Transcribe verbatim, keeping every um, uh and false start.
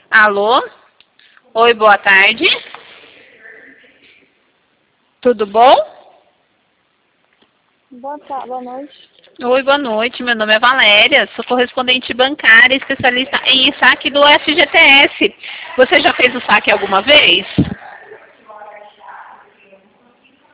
Alô? Oi, boa tarde. Tudo bom? Boa tarde, boa noite. Oi, boa noite. Meu nome é Valéria, sou correspondente bancária, especialista em saque do F G T S. Você já fez o saque alguma vez?